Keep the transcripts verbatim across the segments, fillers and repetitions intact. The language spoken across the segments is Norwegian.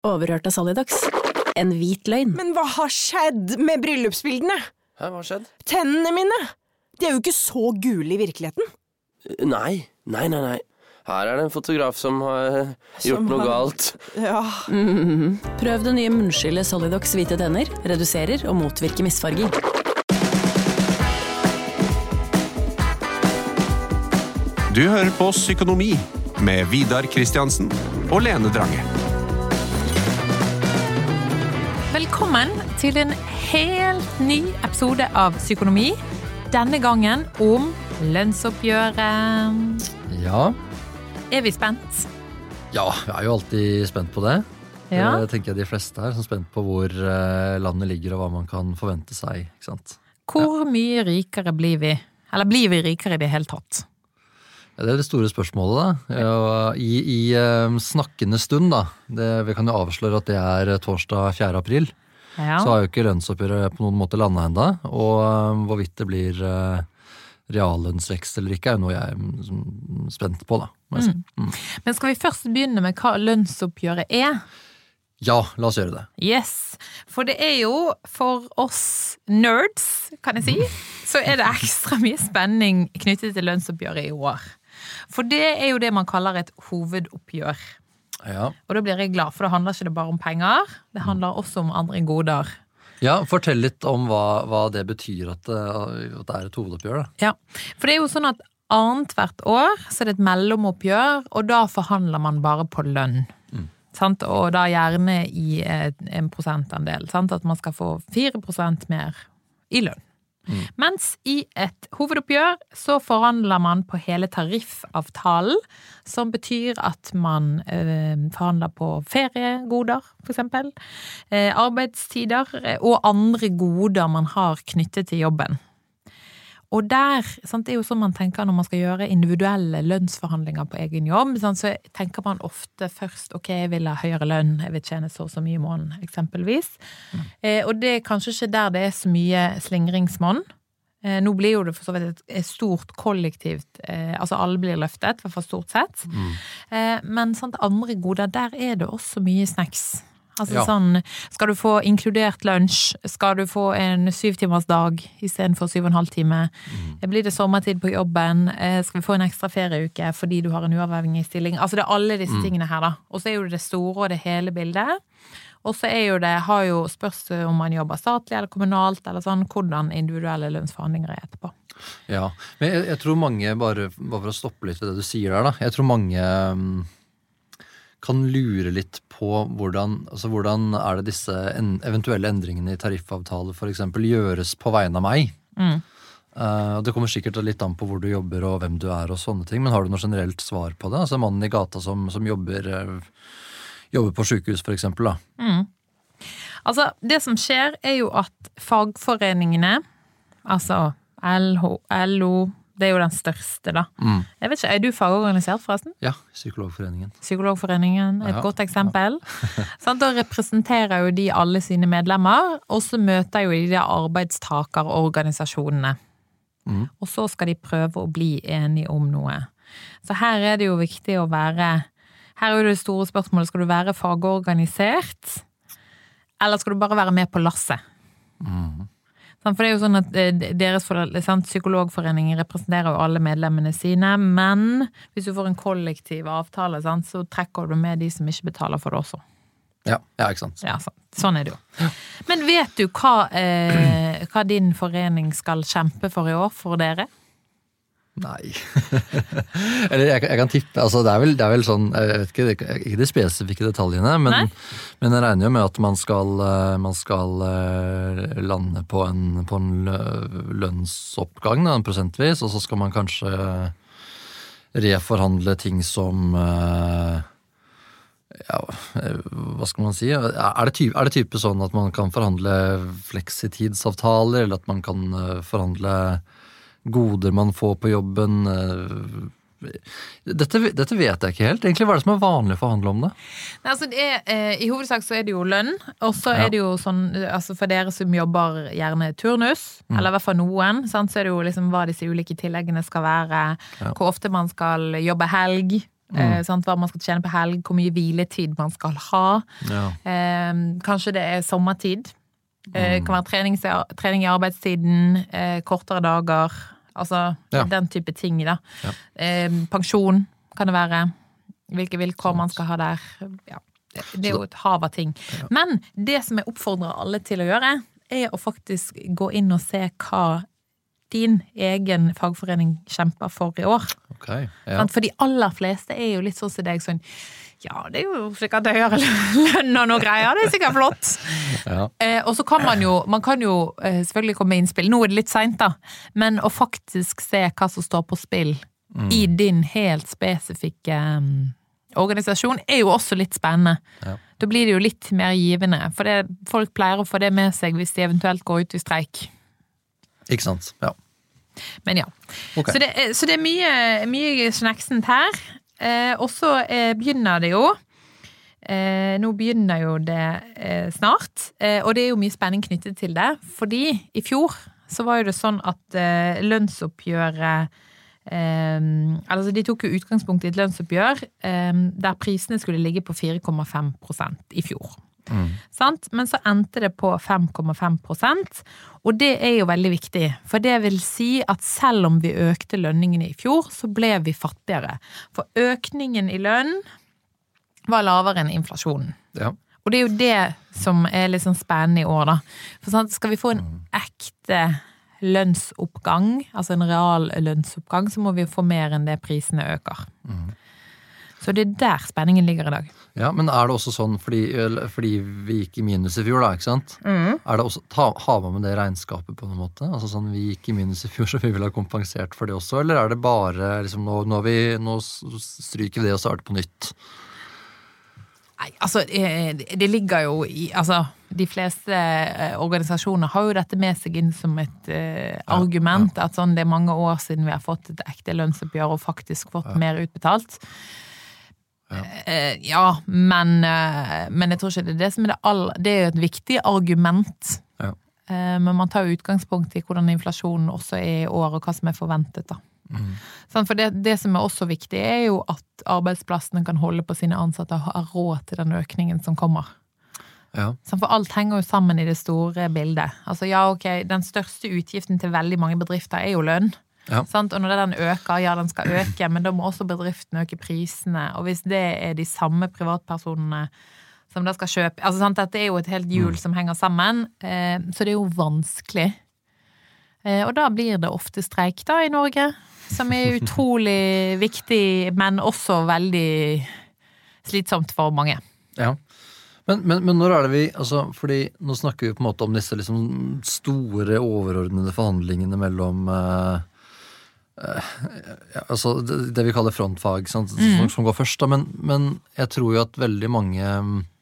Overhørt av Solidox. En hvit løgn. Men hva har skjedd med bryllupsbildene? Hæ, hva har skjedd? Tennene mine! De er jo ikke så gule i virkeligheten. Nei, nei, nei, nei. Her er det en fotograf som har uh, gjort Som noe har- galt. Ja. Mm. Prøv det nye munnskyllet Solidox hvite tenner. Reduserer og motvirker misfarging. Du hører på Psykonomi med Vidar Kristiansen og Lene Drange. Velkommen til en helt ny episode av Psykonomi. Denne gangen om lønnsoppgjøret. Ja, Er vi spent? ja, jeg er jo alltid spent på det. Ja. Det tenker jeg de fleste er som er spent på hvor eh, landet ligger og hva man kan forvente seg, ikke sant? Hvor mye rikere blir vi? Eller blir vi rikere i det hele tatt? Ja, det er det store spørsmålet da. Ja, I i eh, snakkende stund da, det, vi kan jo avsløre at det er torsdag fjerde april, Ja. så har jo ikke lønnsoppgjøret på noen måte landet enda, og eh, hvorvidt det blir eh, reallønnsvekst eller ikke er jo noe jeg er mm, spent på da. Må jeg si. Mm. Men skal vi først begynne med hva lønnsoppgjøret er? Ja, la oss gjøre det. Yes, for det er jo for oss nerds, kan jeg si, så er det ekstra mye spenning knyttet til lønnsoppgjøret i år. For det er jo det man kaller et hovedoppgjør. Ja. Og da blir jeg glad, for det handler ikke bare om penger, det handler også om andre goder. Ja, fortell litt om hva, hva det betyr at, eh, at det er et hovedoppgjør da. Ja, for det er jo sånn at annet hvert år så er det et mellomoppgjør, og da forhandler man bare på lønn. Mm. Sant? Og da gjerne i eh, en prosentandel, sant? At man skal få fire prosent mer i lønn. Mm. Mens i et hovedoppgjør så forhandler man på hele tariffavtalen, som betyr at man eh, forhandler på feriegoder, for eksempel, eh, arbeidstider eh, og andre goder man har knyttet til jobben. Og der, sant, det er jo sånn man tenker når man skal gjøre individuelle lønnsforhandlinger på egen jobb, sant, så tenker man ofte først, ok, jeg vil ha høyere lønn, jeg vil tjene så og så mye i måneden, eksempelvis. Mm. Eh, og det er kanskje ikke der det er så mye slingringsmån. Eh, nå blir jo det for så vidt et, et stort kollektivt, eh, altså alle blir løftet, i hvert fall stort sett. Mm. Eh, men sant, andre goder, der er det også mye snacks. Altså ja. Sånn, skal du få inkludert lunsj, skal du få en syv timers dag i stedet for syv og en halv time, mm. blir det sommertid på jobben, skal vi få en ekstra ferieuke fordi du har en uavhengig stilling, altså det er alle disse mm. tingene her da, og så er jo det store og det hele bildet, og så er jo det, har jo spørs om man jobber statlig eller kommunalt, eller sånn, hvordan individuelle lønnsforhandlinger er etterpå. Ja, men jeg, jeg tror mange, bare, bare for å stoppe litt ved det du sier der da, jeg tror mange um kan lure litt på hvordan, altså hvordan er det disse en, eventuelle endringene i tariffavtaler for eksempel gjøres på vegne av meg. Mm. Uh, og det kommer sikkert litt an på hvor du jobber og hvem du er og sånne ting, men har du noe generelt svar på det? Altså mannen i gata som, som jobber, uh, jobber på sykehus for eksempel da. Mm. Altså det som skjer er jo at fagforeningene, altså L H, L O, det er jo den største da. Mm. Jeg vet ikke, er du fagorganisert forresten? Ja, Psykologforeningen. Psykologforeningen, et ja, godt eksempel. Ja. Sånn, da representerer jo de alle sine medlemmer, og så møter jo de de arbeidstakerorganisasjonene. Mm. Og så skal de prøve å bli enige om noe. Så her er det jo viktig å være, her er jo det store spørsmålet, skal du være fagorganisert, eller skal du bare være med på lasset? Mhm. For det er jo sånn at deres sant, psykologforeninger representerer jo alle medlemmene sine, men hvis du får en kollektiv avtale, sant, så trekker du med de som ikke betaler for det også. Ja, ja ikke sant. Ja, så, sånn er det jo. Men vet du hva, eh, hva din forening skal kjempe for i år for dere? Nei. Eller jeg, jeg kan tippe, altså det er vel, det er vel sånn, jeg vet ikke, ikke de spesifikke detaljene, men, men jeg regner jo med at man skal, man skal lande på en, på en lønnsoppgang, da, en prosentvis, og så skal man kanskje reforhandle ting som, ja, hva skal man si? Er det, type, er det type sånn at man kan forhandle fleksitidsavtaler, eller at man kan forhandle goder man får på jobben? Dette, dette vet jeg ikke helt. Egentlig, hva er det som er vanlig å forhandle om det? Nei, altså det er, eh, i hovedsak så er det jo lønn, og så Ja. er det jo sånn, altså for dere som jobber gjerne turnus, Mm. eller i hvert fall noen, sant, så er det jo liksom hva disse ulike tilleggene skal være, Ja. hvor ofte man skal jobbe helg, eh, sant? Hva man skal tjene på helg, hvor mye hviletid man skal ha. Ja. Eh, kanskje det er sommertid. Eh, det kan være trening, trening i arbeidstiden, eh, kortere dager, altså Ja. den type ting da. Ja. Eh, pensjon kan det være, hvilke vilkår man skal ha der. Ja. Det, det er jo et hav av ting. Ja. Men det som jeg oppfordrer alle til å gjøre, er å faktisk gå inn og se hva din egen fagforening kjemper for i år. Ok, ja. For de aller fleste er jo litt sånn som deg, sånn, ja, det er jo sikkert høyere lønn og noe greier, det er sikkert flott. Ja. Eh, og så kan man jo, man kan jo eh, selvfølgelig komme med innspill, nå er det litt sent da, men å faktisk se hva som står på spill mm. i din helt spesifikke um, organisasjon er jo også litt spennende. Ja. Da blir det jo litt mer givende, for det, folk pleier å få det med seg hvis de eventuelt går ut i streik. Ikke sant, ja. Men ja. Okay. Så, det, så det er mye, mye snacksent her. Eh, og så eh, begynner det jo. Eh, nå begynner jo det eh, snart, eh, og det er jo mye spenning knyttet til det, fordi i fjor så var jo det sånn at eh, lønnsoppgjøret Um, altså de tok jo utgangspunkt i et lønnsoppgjør um, der prisene skulle ligge på fire komma fem prosent i fjor. Mm. Sant? Men så endte det på fem komma fem prosent, og det er jo veldig viktig, for det vil si at selv om vi økte lønningene i fjor, så ble vi fattigere. For økningen i lønn var lavere enn inflasjonen. Ja. Og det er jo det som er litt sånn spennende i år da. For sant, skal vi få en ekte lønnsoppgang, altså en real lønnsoppgang, så må vi få mer enn det prisene øker. Mm. Så det er der spenningen ligger i dag. Ja, men er det også sånn, fordi, fordi vi gikk i minus i fjor da, ikke sant? Mm. Er det også, ta, har man med det regnskapet på noen måte? Altså sånn, vi gikk i minus i fjor, så vi vil ha kompensert for det også, eller er det bare, liksom, nå, nå, vi, nå stryker vi det og starter på nytt? Nei, altså, det ligger jo i, altså, de fleste organisasjoner har jo dette med seg inn som et uh, argument, ja, ja. At sånn, det er mange år siden vi har fått et ekte lønnsoppgjør og faktisk fått ja. Mer utbetalt. Ja, uh, ja men, uh, men jeg tror ikke det er det som er det all, det er jo et viktig argument. Ja. Uh, men man tar jo utgangspunkt i hvordan inflasjonen også er i år, og hva som er forventet da. Mm. Sånn, for det, det som er også viktig er jo at arbeidsplassene kan holde på sine ansatte og ha råd til den økningen som kommer. Ja. Sånn, for alt henger jo sammen i det store bildet. Altså ja, ok, den største utgiften til veldig mange bedrifter er jo lønn. Ja. Sant? Og når den øker, ja, den skal øke, men da må også bedriften øke prisene. Og hvis det er de samme privatpersonene som da skal kjøpe, altså sant, dette er jo et helt hjul mm. som henger sammen, eh, så det er jo vanskelig. Eh, og da blir det ofte streik da i Norge, som er utrolig viktig, men også veldig slitsomt for mange. Ja. Men, men, men når er det vi, altså, fordi nå snakker vi på en måte om disse liksom store overordnede forhandlingene mellom uh, uh, ja, altså det, det vi kaller frontfag, sant, mm. som, som går først da, men, men jeg tror jo at veldig mange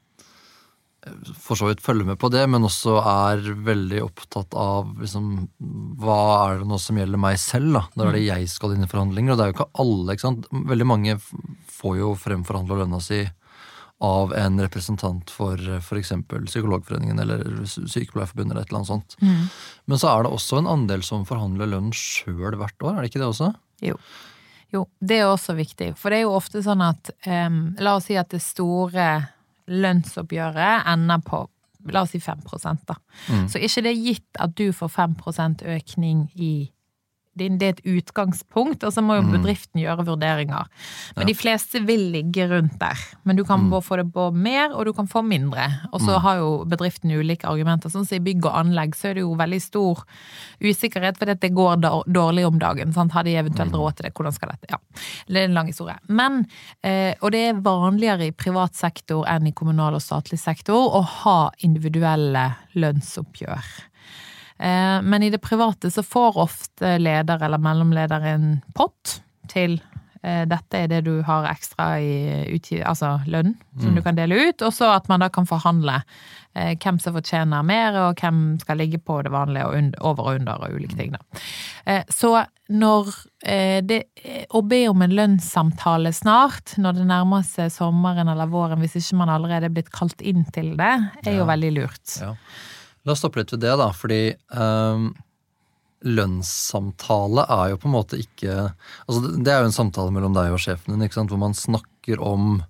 for så vidt følger med på det, men også er veldig opptatt av liksom, hva er det nå som gjelder meg selv da, når er det jeg skal inn i forhandlinger, og det er jo ikke alle, ikke sant? Veldig mange får jo fremforhandlet lønna si av en representant for for eksempel Psykologforeningen eller Sykepleierforbundet eller et eller annet sånt. Mm. Men så er det også en andel som forhandler lønn selv hvert år, er det ikke det også? Jo. Jo, det er også viktig, for det er jo ofte sånn at, um, la oss si at det store lønnsoppgjøret ender på, la oss si fem prosent da. Mm. Så ikke det gitt at du får fem prosent økning i din, det er et utgangspunkt, og så må jo bedriften gjøre vurderinger. Men ja. De fleste vil ligge rundt der. Men du kan mm. både få det på mer, og du kan få mindre. Og så mm. har jo bedriften ulike argumenter. Sånn som i bygg og anlegg, så er det jo veldig stor usikkerhet, for det går dårlig om dagen. Sant? Har de eventuelt råd til det? Hvordan skal dette? Ja, det er en lang historie. Men, eh, og det er vanligere i privat sektor enn i kommunal og statlig sektor å ha individuelle lønnsoppgjør. Men i det private så får ofte leder eller mellomleder en pott til dette er det du har ekstra i utgiv, altså lønn som mm. du kan dele ut, og så at man da kan forhandle hvem som fortjener mer og hvem skal ligge på det vanlige og under, over og under og ulike ting da. Så når det, å be om en lønnssamtale snart, når det nærmer seg sommeren eller våren, hvis ikke man allerede er blitt kalt inn til det, er jo ja. Veldig lurt. Ja. La oss stoppe litt ved det da, fordi um, lønnssamtale er jo på en måte ikke, altså det, det er jo en samtale mellom deg og sjefen din, ikke sant, hvor man snakker om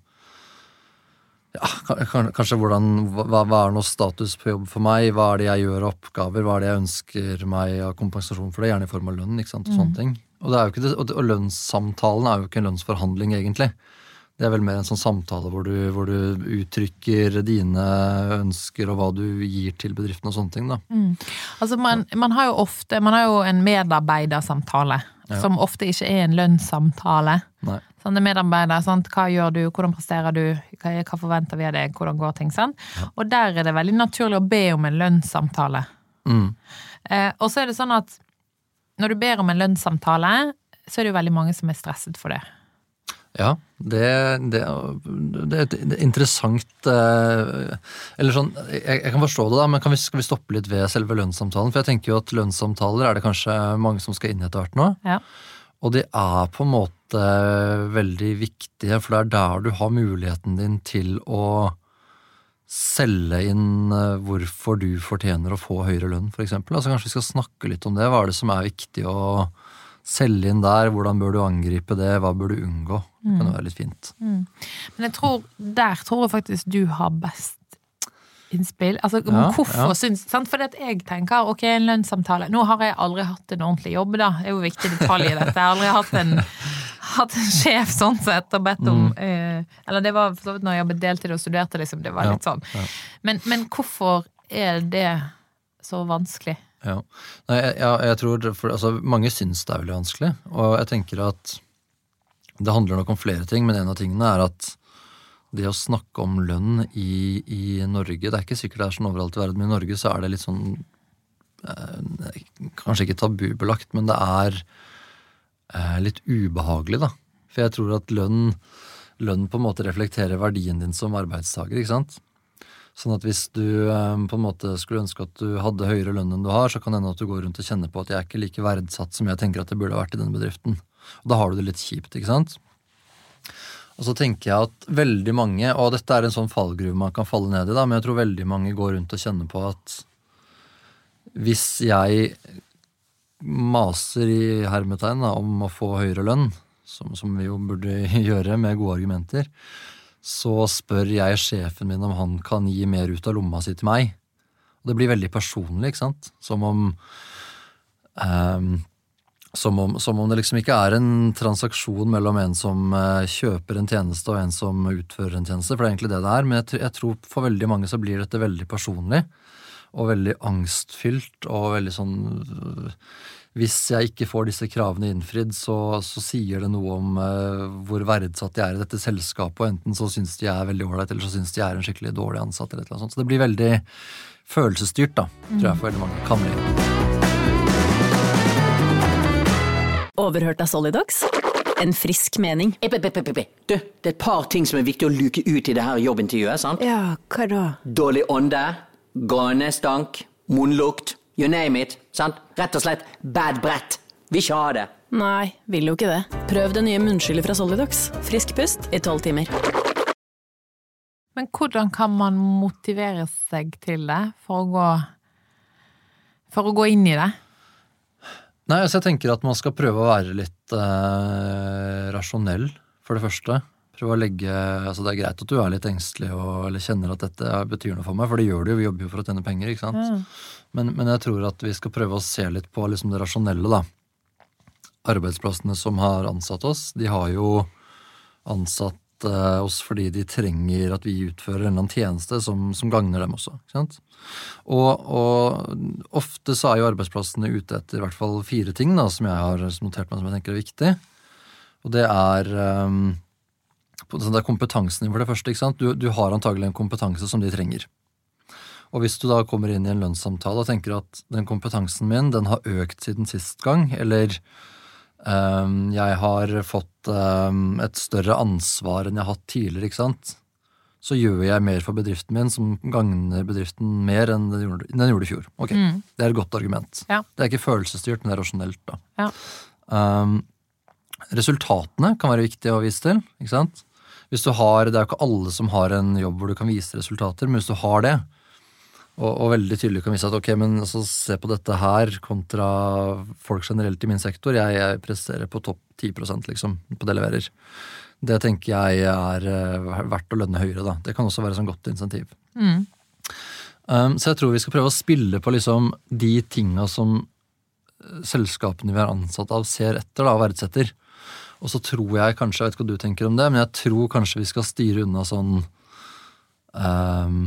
ja, kanskje hvordan, hva, hva er noe status på jobb for meg, hva er det jeg gjør av oppgaver, hva er det jeg ønsker meg av kompensasjon for det, gjerne i form av lønn, ikke sant, og sånne ting. Og, det er jo ikke det, og, og lønnssamtalen er jo ikke en lønnsforhandling egentlig. Det er vel mer en sånn samtale hvor du, hvor du uttrykker dine ønsker og hva du gir til bedriften og sånne ting da. Mm. Altså man, man har jo ofte, man har jo en medarbeidersamtale, ja. Som ofte ikke er en lønnssamtale. Nei. Sånn det medarbeider, sant? Hva gjør du, hvordan presterer du, hva, hva forventer vi av deg, hvordan går ting, sant? Ja. Og der er det veldig naturlig å be om en lønnssamtale. Mm. Eh, og så er det sånn at når du ber om en lønnssamtale, så er det jo veldig mange som er stresset for det. Ja, det, det, det, det er interessant, eh, eller sånn, jeg, jeg kan forstå det da, men kan vi, skal vi stoppe litt ved selve lønnssamtalen? For jeg tenker jo at lønnssamtaler er det kanskje mange som skal inn i etter hvert nå. Ja. Og de er på en måte veldig viktige, for det er der du har muligheten din til å selge inn hvorfor du fortjener å få høyere lønn, for eksempel. Altså kanskje vi skal snakke litt om det. Hva er det som er viktig å selge inn der? Hvordan bør du angripe det? Hva bør du unngå? Det kan jo være litt fint. Mm. Men jeg tror, der tror jeg faktisk du har best innspill. Altså, ja, hvorfor ja. Syns, sant? Fordi at jeg tenker, ok, en lønnssamtale. Nå har jeg aldri hatt en ordentlig jobb da. Det er jo viktig detalj i dette. Jeg har aldri hatt en, hatt en sjef sånn sett og bedt om, mm. eh, eller det var for så vidt når jeg jobbet deltid og studerte, liksom, det var ja. Litt sånn. Ja. Men, men hvorfor er det så vanskelig? Ja, Nei, jeg, jeg, jeg tror, for, altså, mange syns det er veldig vanskelig, og jeg tenker at det handler nok om flere ting, men en av tingene er at det å snakke om lønn i, i Norge, det er ikke sikkert det er sånn overalt i verden, men i Norge så er det litt sånn, eh, kanskje ikke tabubelagt, men det er eh, litt ubehagelig da. For jeg tror at lønn, lønn på en måte reflekterer verdien din som arbeidstaker, ikke sant? Sånn at hvis du eh, på en måte skulle ønske at du hadde høyere lønn enn du har, så kan det hende at du går rundt og kjenner på at jeg er ikke like verdsatt som jeg tenker at det burde ha vært i denne bedriften. Og da har du det litt kjipt, ikke sant? Og så tenker jeg at veldig mange, og dette er en sånn fallgruve man kan falle ned i da, men jeg tror veldig mange går rundt og kjenner på at hvis jeg maser i hermetegn da, om å få høyere lønn, som, som vi jo burde gjøre med gode argumenter, så spør jeg sjefen min om han kan gi mer ut av lomma si til meg. Og det blir veldig personlig, ikke sant? Som om... Um, Som om, som om det liksom ikke er en transaksjon mellom en som uh, kjøper en tjeneste og en som utfører en tjeneste, for det er egentlig det det er, men jeg, jeg tror for veldig mange så blir dette veldig personlig, og veldig angstfylt, og veldig sånn, uh, hvis jeg ikke får disse kravene innfridd, så, så sier det noe om uh, hvor verdsatt de er i dette selskapet, og enten så synes de er veldig ålreit, eller så synes de er en skikkelig dårlig ansatt, eller et eller annet sånt. Så det blir veldig følelsesstyrt da, tror jeg for veldig mange kan bli. Overhørt av Solidox? En frisk mening. Du, det er et par ting som er viktig å luke ut i det her jobbintervjuet, sant? Ja, hva da? Dårlig ånde, ganestank, munnlukt, you name it, sant? Rett og slett bad brett. Vi ikke ha det. Nei, vil jo ikke det. Prøv det nye munnskyllet fra Solidox. Frisk pust i tolv timer. Men hvordan kan man motivere seg til det for å gå, for å gå inn i det? Nei, altså jeg tenker at man skal prøve å være litt eh, rasjonell, for det første. Prøve å legge, altså det er greit at du er litt engstelig og eller kjenner at dette betyr noe for meg, for det gjør det jo, vi jobber jo for å tjene penger, ikke sant? Ja. Men, men jeg tror at vi skal prøve å se litt på liksom det rasjonelle da. Arbeidsplassene som har ansatt oss, de har jo ansatt eh, oss fordi de trenger at vi utfører en eller annen tjeneste som, som gagner dem også, ikke sant? Og, og ofte så er jo arbeidsplassene ute etter i hvert fall fire ting da, som jeg har notert meg som jeg tenker er viktig. Og det er, um, det er kompetansen for det første, ikke sant? Du, du har antagelig en kompetanse som de trenger. Og hvis du da kommer inn i en lønnssamtale og tenker at den kompetansen min, den har økt siden sist gang, eller um, jeg har fått um, et større ansvar enn jeg har hatt tidligere, ikke sant? Så gjør jeg mer for bedriften min som gagner bedriften mer enn den gjorde, den gjorde i fjor. Ok, mm. Det er et godt argument. Ja. Det er ikke følelsesstyrt, men det er rasjonelt da. Ja. Um, resultatene kan være viktige å vise til, ikke sant? Hvis du har, det er jo ikke alle som har en jobb hvor du kan vise resultater, men hvis du har det, Og, og veldig tydelig kan vise at, ok, men altså, se på dette her kontra folk generelt i min sektor. Jeg, jeg presterer på topp ti prosent, liksom, på det leverer. Det tenker jeg er uh, verdt å lønne høyere, da. Det kan også være sånn godt insentiv. Mm. Um, så jeg tror vi skal prøve å spille på liksom de tinga som selskapene vi er ansatt av ser etter da, og verdsetter. Og så tror jeg kanskje, jeg vet ikke hva du tenker om det, men jeg tror kanskje vi skal styre unna sånn um,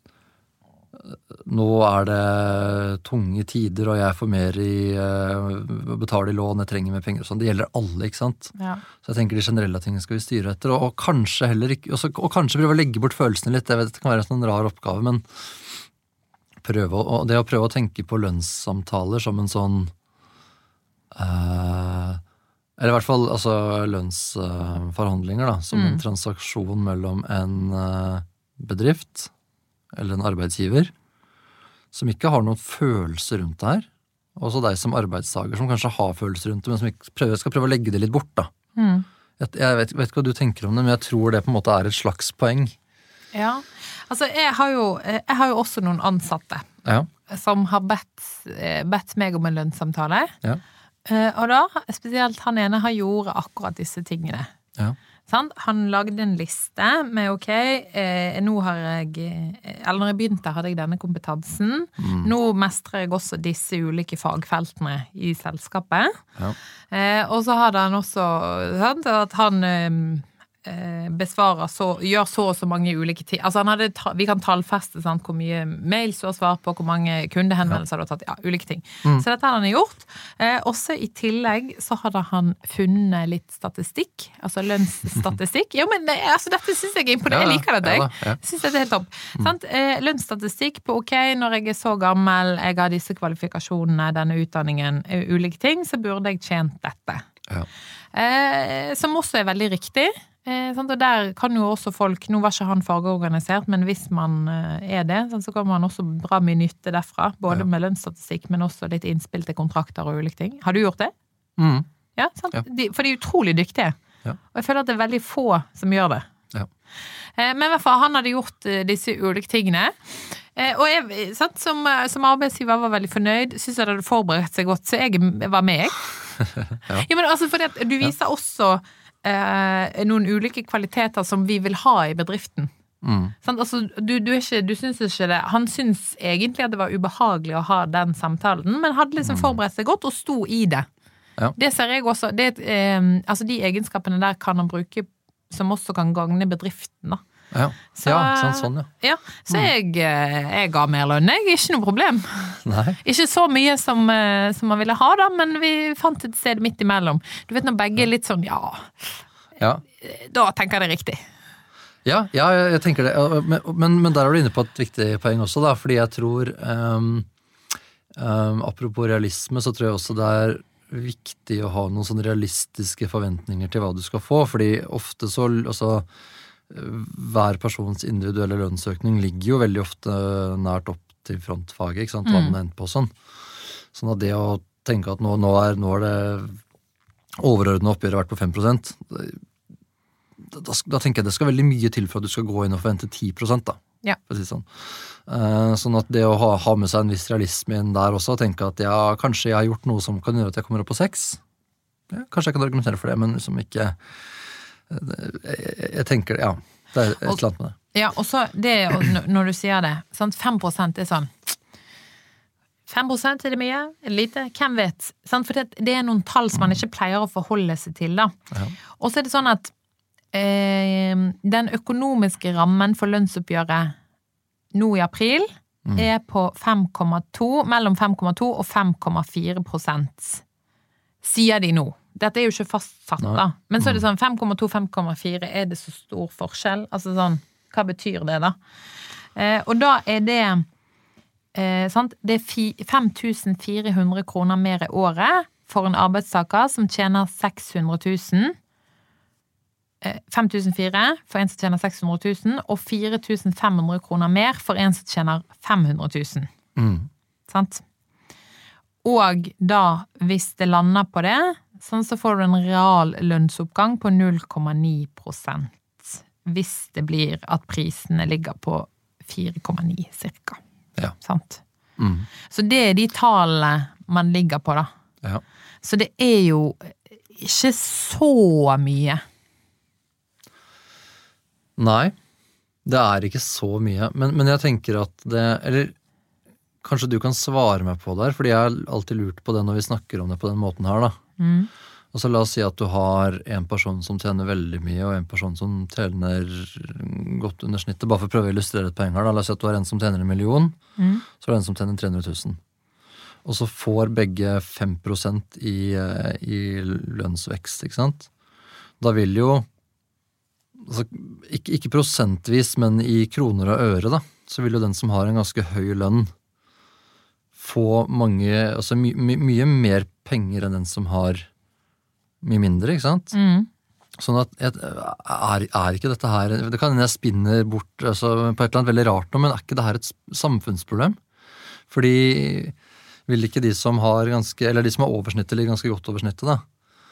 nå er det tunge tider, og jeg får mer i uh, betale i lån, jeg trenger mer penger og sånn. Det gjelder alle, ikke sant? Ja. Så jeg tenker de generelle tingene skal vi styre etter, og, og kanskje heller ikke, og, så, og kanskje prøve å legge bort følelsene litt. Jeg vet, det kan være en rar oppgave, men prøve, og det å prøve å tenke på lønnssamtaler som en sånn uh, eller i hvert fall altså, lønnsforhandlinger, da, som mm. en transaksjon mellom en uh, bedrift eller en arbeidsgiver som ikke har noen følelse rundt det her. Også deg som arbeidstager som kanskje har følelser rundt det, men som ikke prøver, skal prøve å legge det litt bort, da. Mm. Jeg, jeg vet, vet ikke hva du tenker om det, men jeg tror det på en måte er et slags poeng. Ja, altså jeg har jo, jeg har jo også noen ansatte ja. som har bedt, bedt meg om en lønnssamtale. Ja. Og da, spesielt han ene, har gjort akkurat disse tingene. Ja. Sant? Han lagde en liste med, ok, eh, nå har jeg, eller når jeg begynte hadde jeg denne kompetansen, mm. nå mestrer jeg også disse ulike fagfeltene i selskapet. Ja. Eh, og så hadde han også, sant, at han eh, besvarer så, gjør så og så mange ulike ting. Altså han hadde, vi kan tallfeste sant, hvor mye mails du har svart på, hvor mange kundehenvendelser du har tatt, ja, ulike ting. Mm. Så dette hadde han gjort. Eh, også i tillegg så hadde han funnet litt statistikk, altså lønnsstatistikk. Jo, men det, altså, dette synes jeg er imponerende. Jeg liker det, jeg. Ja, ja. Synes det er helt topp. Mm. Sant? Eh, lønnsstatistikk på, ok, når jeg er så gammel, jeg har disse kvalifikasjonene, denne utdanningen, ulike ting, så burde jeg tjent dette. Ja. Eh, som også er veldig riktig. Eh, sant? Og der kan jo også folk, nå var ikke han fagorganisert, men hvis man eh, er det, sant, så kan man også dra mye nytte derfra, både ja. med lønnsstatistikk, men også litt innspill til kontrakter og ulike ting. Har du gjort det? Mm. Ja, sant? Ja. De, for de er utrolig dyktige. Ja. Og jeg føler at det er veldig få som gjør det. Ja. Eh, men i hvert fall, han hadde gjort eh, disse ulike tingene. Eh, og jeg, sant, som, som arbeidsgiver var veldig fornøyd, synes jeg hadde forberedt seg godt, så jeg var med. ja. ja, men altså, fordi at du viser ja. også Eh, noen ulike kvaliteter som vi vil ha i bedriften. Mm. Sånn, altså, du, du, er ikke, du synes ikke det. Han synes egentlig at det var ubehagelig å ha den samtalen, men hadde liksom mm. forberedt seg godt og sto i det. Ja. Det ser jeg også. Det, eh, altså de egenskapene der kan han bruke som også kan gagne bedriften, da. Ja, så, ja sånn, sånn, ja. ja så mm. jeg, jeg ga mer lønn, jeg. Ikke noe problem. Nei. Ikke så mye som, som man ville ha da, men vi fant et sted midt imellom. Du vet når begge er litt sånn, ja, ja. da tenker jeg det riktig. Ja, ja, jeg tenker det. Men, men, men der er du inne på et viktig poeng også, da, fordi jeg tror, um, um, apropos realisme, så tror jeg også det er viktig å ha noen sånne realistiske forventninger til hva du skal få, fordi ofte så, altså, hver persons individuelle lønnsøkning ligger jo veldig ofte nært opp til frontfaget, ikke sant, hva man ender på sånn. Sånn at det å tenke at nå, nå, er, nå er det overordnet oppgjøret vært på fem prosent, da, da, da tenker jeg det skal veldig mye til for at du skal gå inn og forvente ti prosent da, ja. for å si sånn. Uh, sånn at det å ha, ha med seg en viss realisme inn der også, og tenke at ja, kanskje jeg har gjort noe som kan gjøre at jeg kommer opp på seks, ja, kanskje jeg kan argumentere for det, men liksom ikke Jeg, jeg tenker, ja, det er et eller annet med det. Ja, og så det, når du sier det, sant, fem prosent er sånn, fem prosent er det mye, er det lite, hvem vet? Sant, for det, det er noen tall som man ikke pleier å forholde seg til da. Ja. Og så er det sånn at eh, den økonomiske rammen for lønnsoppgjøret nå i april mm. er på fem komma to, mellom fem komma to og fem komma fire prosent, sier de nå. Dette er jo ikke fastsatt da. Men så er det sånn fem komma to, fem komma fire, er det så stor forskjell? Altså sånn, hva betyr det da? Eh, og da er det, eh, sant? Det er fem tusen fire hundre kroner mer i året for en arbeidstaker som tjener seks hundre tusen. Eh, fem tusen fire for en som tjener seks hundre tusen, og fire tusen fem hundre kroner mer for en som tjener fem hundre tusen. Mm. Sant? Og da, hvis det lander på det, sånn så får du en real lønnsoppgang på null komma ni prosent hvis det blir at prisene ligger på fire komma ni cirka. Ja. Sant? Mm. Så det er de tallene man ligger på, da. Ja. Så det er jo ikke så mye. Nei, det er ikke så mye, men, men jeg tenker at det, eller kanskje du kan svare meg på det her, fordi jeg har alltid lurt på det når vi snakker om det på den måten her da. Mm. Altså la oss si at du har en person som tjener veldig mye, og en person som tjener godt under snittet, bare for å prøve å illustrere et poeng her da. La oss si at du har en som tjener en million, mm. så er det en som tjener tre hundre tusen. Og så får begge fem prosent i, i lønnsvekst, ikke sant? Da vil jo, altså, ikke, ikke prosentvis, men i kroner og øre da, så vil jo den som har en ganske høy lønn få mange, altså my, my, mye mer penger enn den som har mye mindre, ikke sant? Mm. Sånn at, er, er ikke dette her, det kan jeg spinne bort altså, på et eller annet veldig rart nå, men er ikke det her et samfunnsproblem? Fordi vil ikke de som har ganske, eller de som har oversnittet, eller ganske godt oversnittet da,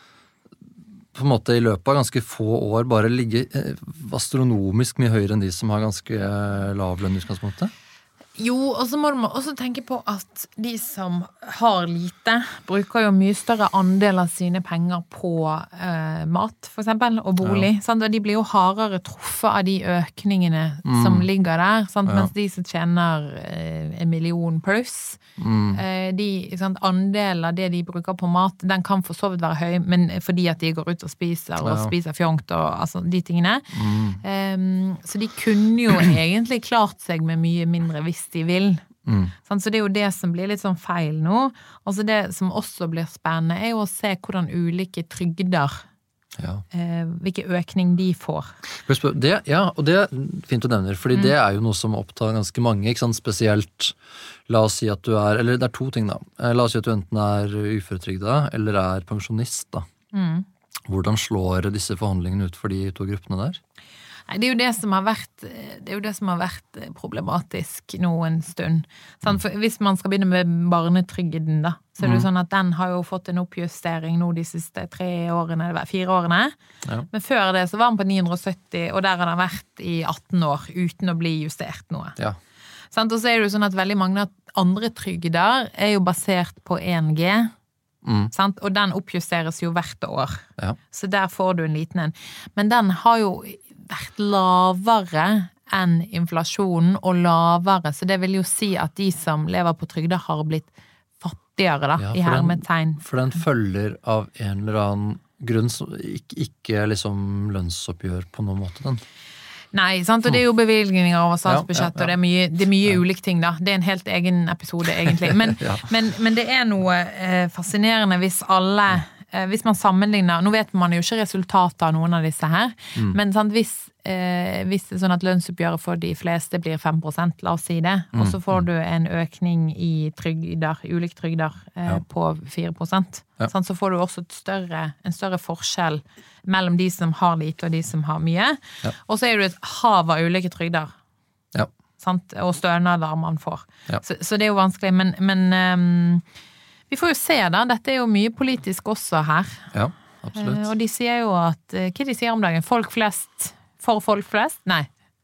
på en måte i løpet av ganske få år bare ligge astronomisk mye høyere enn de som har ganske lav lønn i utgangspunktet? Jo, og så må man også tenke på at de som har lite, bruker jo mye større andel av sine penger på eh, mat, for eksempel, og bolig. Ja. Sant? Og de blir jo hardere truffet av de økningene mm. som ligger der, sant? Ja. Mens de som tjener eh, en million pluss, mm. eh, de, sant, andel av det de bruker på mat, den kan for så vidt være høy, men fordi at de går ut og spiser, og ja. spiser fjongt, og altså, de tingene. Mm. Um, så de kunne jo egentlig klart seg med mye mindre hvis de vil. Mm. Sånn, så det er jo det som blir litt sånn feil nå. Altså det som også blir spennende er jo å se hvordan ulike trygder, ja. eh, hvilke økning de får. Det, ja, og det er fint å nevne, fordi mm. det er jo noe som opptar ganske mange, ikke sant? Spesielt, la oss si at du er, eller det er to ting da, la oss si at du enten er uføretrygda, eller er pensjonist da. Mm. Hvordan slår disse forhandlingene ut for de to gruppene der? Nei, det er jo det som har vært, det er jo det som har vært problematisk nå en stund. Sånn, for hvis man skal begynne med barnetrygden da, så er det jo sånn at den har jo fått en oppjustering nå de siste tre årene, eller fire årene. Ja. Men før det så var den på ni hundre og sytti, og der har den vært i atten år uten å bli justert noe. Ja. Sånn, og så er det jo sånn at veldig mange andre trygder er jo basert på en G, mm. sant? Og den oppjusteres jo hvert år. Ja. Så der får du en liten en. Men den har jo vært lavere enn inflasjonen, og lavere, så det vil jo si at de som lever på trygder har blitt fattigere da, ja, i hermetegn. For den følger av en eller annen grunn, som ikke, ikke liksom lønnsoppgjør på noen måte den. Nei, sant, og det er jo bevilgninger over statsbudsjett, ja, ja, ja. Og det er mye, det er mye ja. Ulike ting da. Det er en helt egen episode egentlig. Men, ja. men, men det er noe eh, fascinerende hvis alle hvis man sammenligner, nå vet man jo ikke resultatet av noen av disse her, mm. men sant, hvis, eh, hvis det er sånn at lønnsoppgjøret for de fleste blir fem prosent, la oss si det, mm. og så får du en økning i trygder, ulike trygder eh, ja. På fire prosent, ja. Sant, så får du også et større, en større forskjell mellom de som har lite og de som har mye, ja. Og så er det et hav av ulike trygder, ja. Sant, og stønader man får. Ja. Så, så det er jo vanskelig, men, men um, vi får jo se da, dette er jo mye politisk også her. Ja, absolutt. Eh, og de sier jo at, hva de sier om dagen? Folk flest, for folk flest? Nei.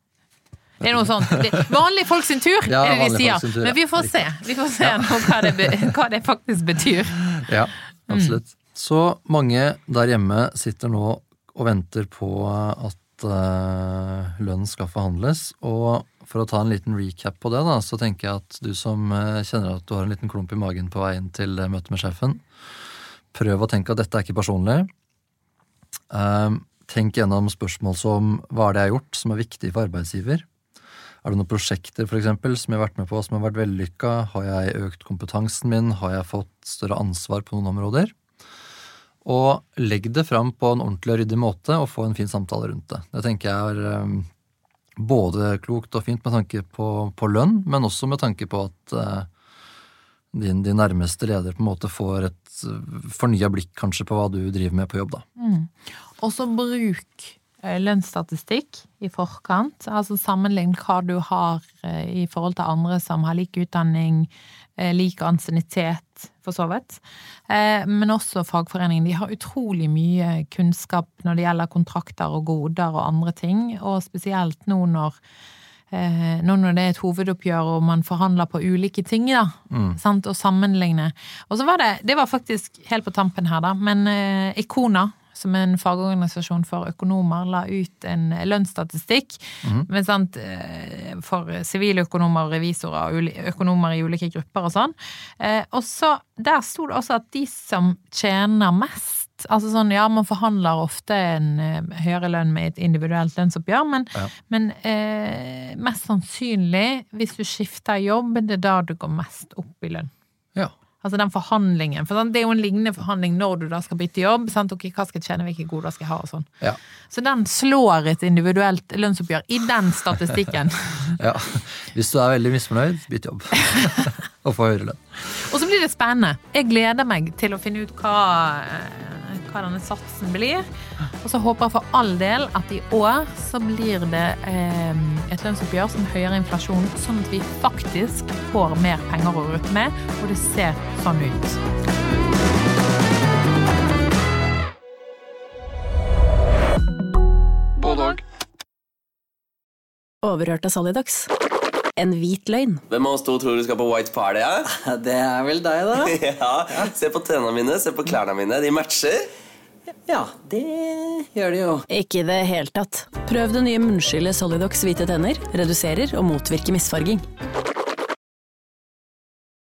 Det er noe sånt. Det, vanlige folk sin tur, ja, er det de sier. Tur, ja. Men vi får se. Vi får se ja. Nå hva det, hva det faktisk betyr. Ja, absolutt. Mm. Så mange der hjemme sitter nå og venter på at uh, lønnen skal forhandles, og for å ta en liten recap på det da, så tenker jeg at du som kjenner at du har en liten klump i magen på veien til møte med sjefen, prøv å tenke at dette er ikke personlig. Um, tenk gjennom spørsmål som hva er det jeg har gjort som er viktig for arbeidsgiver? Er det noen prosjekter for eksempel som jeg har vært med på som har vært vellykket? Har jeg økt kompetansen min? Har jeg fått større ansvar på noen områder? Og legg det fram på en ordentlig og ryddig måte og få en fin samtale rundt det. Det tenker jeg er um, både klokt og fint med tanke på, på lønn, men også med tanke på at uh, din, din nærmeste leder på en måte får et fornyet blikk kanskje på hva du driver med på jobb da. Mm. Og så bruk lønnsstatistikk i forkant, altså sammenlign hva du har i forhold til andre som har lik utdanning, lik ansiennitet for så vidt, men også fagforeningen. De har utrolig mye kunnskap når det gjelder kontrakter og goder og andre ting, og spesielt nå når eh, nå når det er et hovedoppgjør og man forhandler på ulike ting da, mm. sant, og sammenligne. Og så var det, det var faktisk helt på tampen her da, men eh, Icona, som er en fagorganisasjon for økonomer, la ut en lønnsstatistikk mm. men sant, for siviløkonomer, revisorer og økonomer i ulike grupper og sånn. Og så, der stod det også at de som tjener mest, altså sånn, ja, man forhandler ofte en høyere lønn med et individuelt lønnsoppgjør, men, ja. men eh, mest sannsynlig, hvis du skifter jobb, det er da du går mest opp i lønn. Ja. Altså den forhandlingen, for det er jo en lignende forhandling når du da skal bytte jobb, sant? Ok, hva skal jeg tjene, hvilke goder skal jeg ha og sånn. Ja. Så den slår et individuelt lønnsoppgjør i den statistikken. Ja, hvis du er veldig misfornøyd, bytt jobb. Og få høyere lønn. Og så blir det spennende. Jeg gleder meg til å finne ut hva, hva denne satsen blir. Og så håper jeg for all del at i år så blir det eh, et lønnsoppgjør som høyere inflasjon, sånn at vi faktisk får mer penger å rutte med, og det ser sånn ut. God dag. Overhørt av Solidox. En hvit løgn. Hvem av oss to tror du skal på white party, ja? Det er vel deg, da? Ja, se på tennene mine, se på klærne mine, de matcher. Ja, det gjør det jo. Ikke i det hele tatt. Prøv det nye munnskyllet Solidox hvite tenner, reduserer og motvirker misfarging.